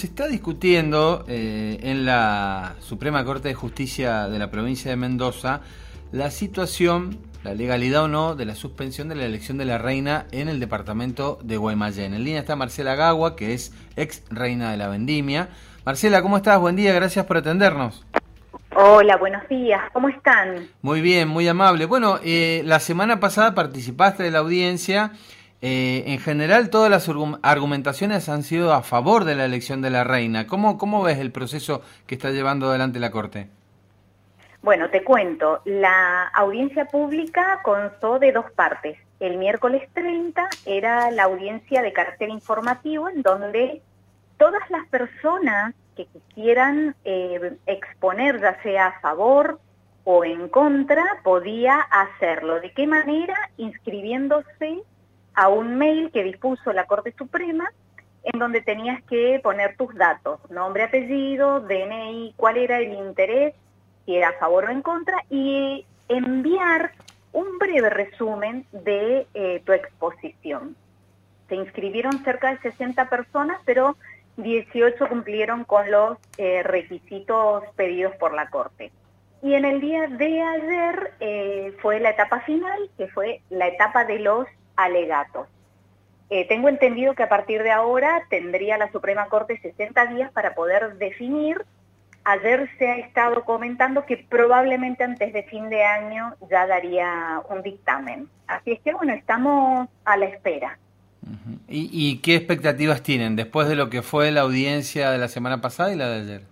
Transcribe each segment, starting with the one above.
Se está discutiendo en la Suprema Corte de Justicia de la provincia de Mendoza la situación, la legalidad o no, de la suspensión de la elección de la reina en el departamento de Guaymallén. En línea está Marcela Gagua, que es ex reina de la vendimia. Marcela, ¿cómo estás? Buen día, gracias por atendernos. Hola, buenos días, ¿cómo están? Muy bien, muy amable. Bueno, la semana pasada participaste de la audiencia. En general, todas las argumentaciones han sido a favor de la elección de la reina. ¿Cómo ves el proceso que está llevando adelante la Corte? Bueno, te cuento, la audiencia pública constó de dos partes. El miércoles 30 era la audiencia de carácter informativo en donde todas las personas que quisieran exponer, ya sea a favor o en contra, podía hacerlo. ¿De qué manera? Inscribiéndose a un mail que dispuso la Corte Suprema, en donde tenías que poner tus datos, nombre, apellido, DNI, cuál era el interés, si era a favor o en contra, y enviar un breve resumen de tu exposición. Se inscribieron cerca de 60 personas, pero 18 cumplieron con los requisitos pedidos por la Corte. Y en el día de ayer fue la etapa final, que fue la etapa de los alegatos. Tengo entendido que a partir de ahora tendría la Suprema Corte 60 días para poder definir. Ayer se ha estado comentando que probablemente antes de fin de año ya daría un dictamen. Así es que bueno, estamos a la espera. ¿Y qué expectativas tienen después de lo que fue la audiencia de la semana pasada y la de ayer?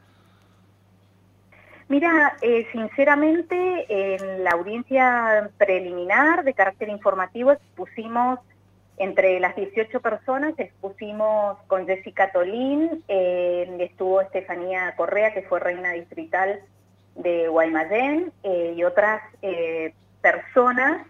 Mira, sinceramente, en la audiencia preliminar de carácter informativo expusimos, entre las 18 personas, expusimos con Jessica Tolín, estuvo Estefanía Correa, que fue reina distrital de Guaymallén, y otras personas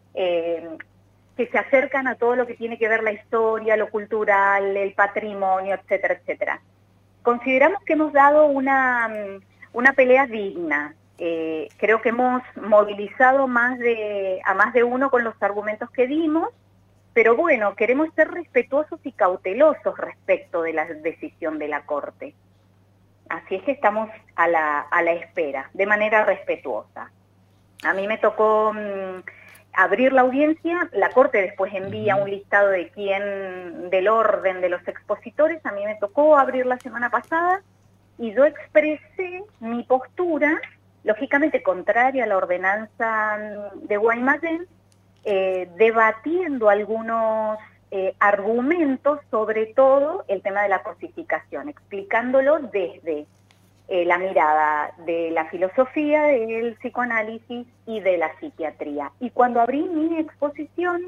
que se acercan a todo lo que tiene que ver la historia, lo cultural, el patrimonio, etcétera, etcétera. Consideramos que hemos dado una pelea digna. Creo que hemos movilizado a más de uno con los argumentos que dimos, pero bueno, queremos ser respetuosos y cautelosos respecto de la decisión de la Corte. Así es que estamos a la espera, de manera respetuosa. A mí me tocó abrir la audiencia, la Corte después envía un listado de del orden de los expositores, a mí me tocó abrir la semana pasada, y yo expresé mi postura, lógicamente contraria a la ordenanza de Guaymallén, debatiendo algunos argumentos, sobre todo el tema de la cosificación, explicándolo desde la mirada de la filosofía, del psicoanálisis y de la psiquiatría. Y cuando abrí mi exposición,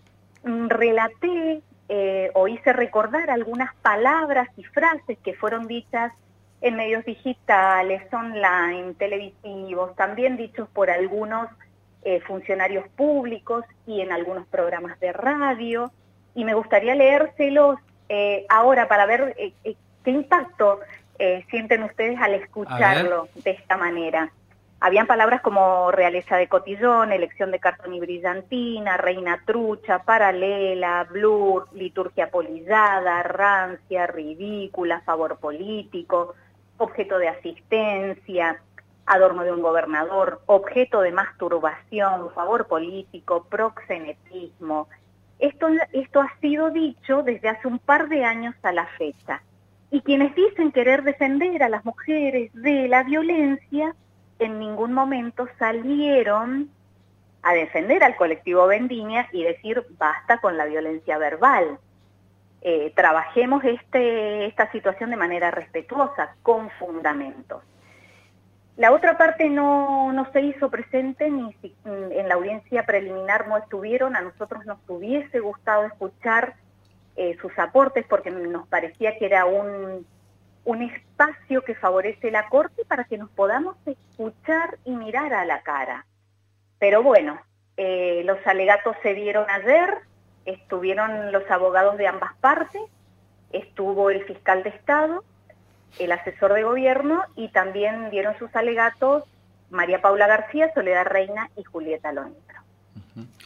relaté o hice recordar algunas palabras y frases que fueron dichas en medios digitales, online, televisivos, también dichos por algunos funcionarios públicos y en algunos programas de radio, y me gustaría leérselos ahora para ver qué impacto sienten ustedes al escucharlo de esta manera. Habían palabras como realeza de cotillón, elección de cartón y brillantina, reina trucha, paralela, blur, liturgia polillada, rancia, ridícula, favor político, objeto de asistencia, adorno de un gobernador, objeto de masturbación, favor político, proxenetismo. Esto ha sido dicho desde hace un par de años a la fecha. Y quienes dicen querer defender a las mujeres de la violencia, en ningún momento salieron a defender al colectivo Vendimia y decir basta con la violencia verbal. Trabajemos esta situación de manera respetuosa, con fundamentos. La otra parte no se hizo presente, ni si, en la audiencia preliminar no estuvieron. A nosotros nos hubiese gustado escuchar sus aportes, porque nos parecía que era un espacio que favorece la Corte para que nos podamos escuchar y mirar a la cara. Pero bueno, los alegatos se dieron ayer, estuvieron los abogados de ambas partes, estuvo el fiscal de Estado, el asesor de gobierno, y también dieron sus alegatos María Paula García, Soledad Reina y Julieta Lonitro.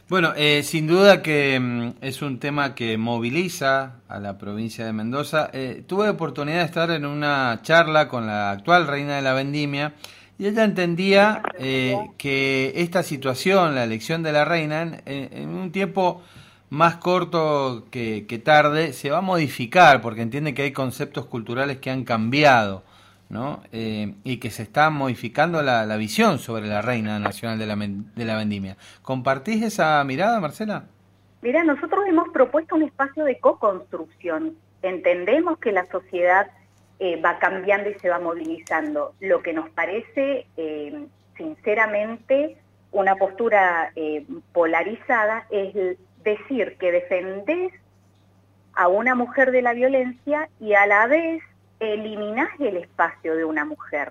Bueno, sin duda que es un tema que moviliza a la provincia de Mendoza. Tuve oportunidad de estar en una charla con la actual reina de la vendimia y ella entendía que esta situación, la elección de la reina, en un tiempo más corto que tarde, se va a modificar porque entiende que hay conceptos culturales que han cambiado, ¿no? Y que se está modificando la visión sobre la reina nacional de la vendimia. ¿Compartís esa mirada, Marcela? Mira, nosotros hemos propuesto un espacio de co-construcción. Entendemos que la sociedad va cambiando y se va movilizando. Lo que nos parece, sinceramente, una postura polarizada es decir que defendés a una mujer de la violencia y a la vez eliminás el espacio de una mujer.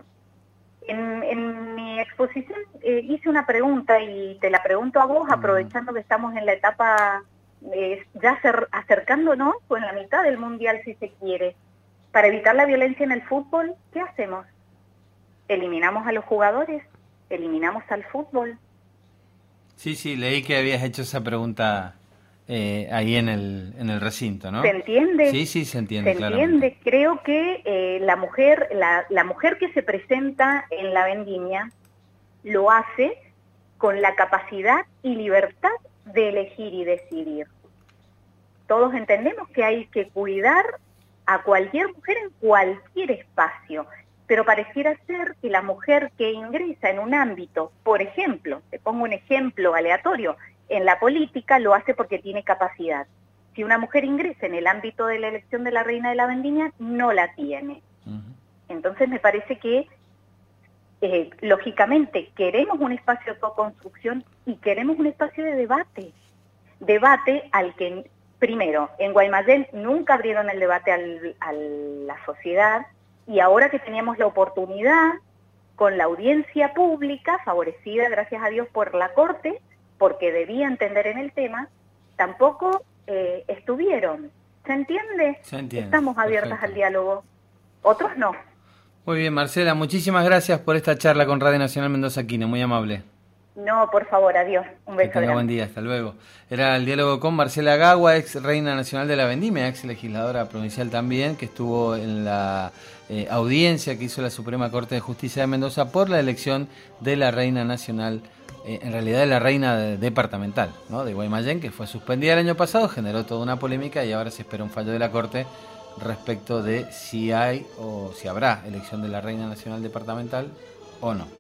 En mi exposición hice una pregunta y te la pregunto a vos, aprovechando que estamos en la etapa ya acercándonos con la mitad del mundial, si se quiere. Para evitar la violencia en el fútbol, ¿qué hacemos? ¿Eliminamos a los jugadores? ¿Eliminamos al fútbol? Sí, leí que habías hecho esa pregunta ahí en el recinto, ¿no? ¿Se entiende? Sí, se entiende, Se claramente. entiende. Creo que la mujer que se presenta en la vendimia lo hace con la capacidad y libertad de elegir y decidir. Todos entendemos que hay que cuidar a cualquier mujer en cualquier espacio, pero pareciera ser que la mujer que ingresa en un ámbito, por ejemplo, te pongo un ejemplo aleatorio, en la política lo hace porque tiene capacidad. Si una mujer ingresa en el ámbito de la elección de la reina de la vendimia, no la tiene. Entonces me parece que, lógicamente, queremos un espacio de co-construcción y queremos un espacio de debate. Debate al que, primero, en Guaymallén nunca abrieron el debate a la sociedad, y ahora que teníamos la oportunidad, con la audiencia pública, favorecida, gracias a Dios, por la Corte, porque debía entender en el tema, tampoco estuvieron. ¿Se entiende? Se entiende. Estamos abiertas Perfecto. al diálogo. Otros no. Muy bien, Marcela, muchísimas gracias por esta charla con Radio Nacional Mendoza Quino, muy amable. No, por favor, adiós. Un beso Que tenga grande. buen día, hasta luego. Era el diálogo con Marcela Gagua, ex reina nacional de la vendimia, ex legisladora provincial también, que estuvo en la audiencia que hizo la Suprema Corte de Justicia de Mendoza por la elección de la reina nacional, en realidad de la reina departamental, ¿no? De Guaymallén, que fue suspendida el año pasado, generó toda una polémica y ahora se espera un fallo de la Corte respecto de si hay o si habrá elección de la reina nacional departamental o no.